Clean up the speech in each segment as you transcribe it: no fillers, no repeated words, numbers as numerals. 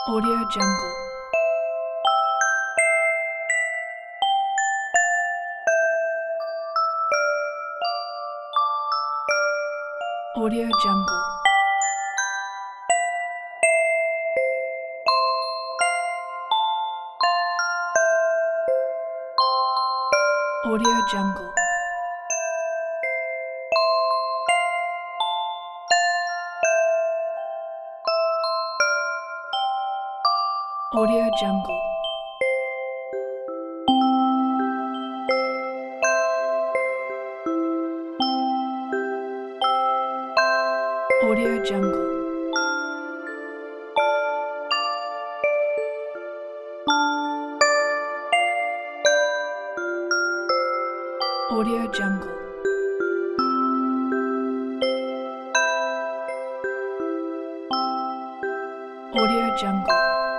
Audio Jungle. Audio Jungle. Audio Jungle. Audio Jungle. Audio Jungle. Audio Jungle. Audio Jungle.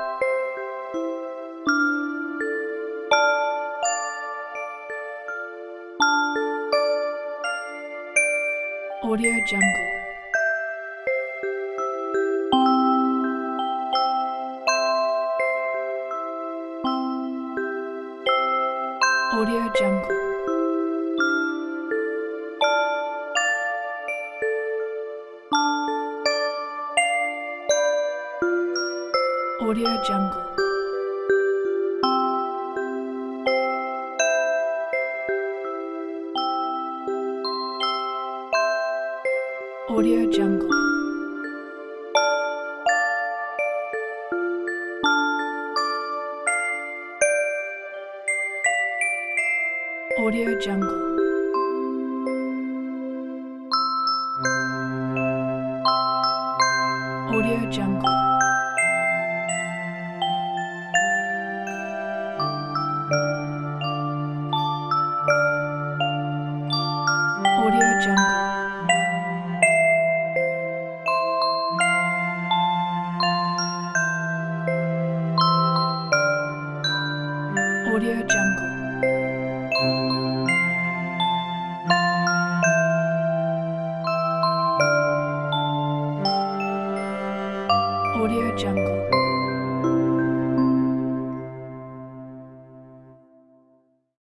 Audio Jungle. Audio Jungle. Audio Jungle. Audio Jungle. Audio Jungle. Audio Jungle. Audio Jungle. Audio Jungle. Audio Jungle.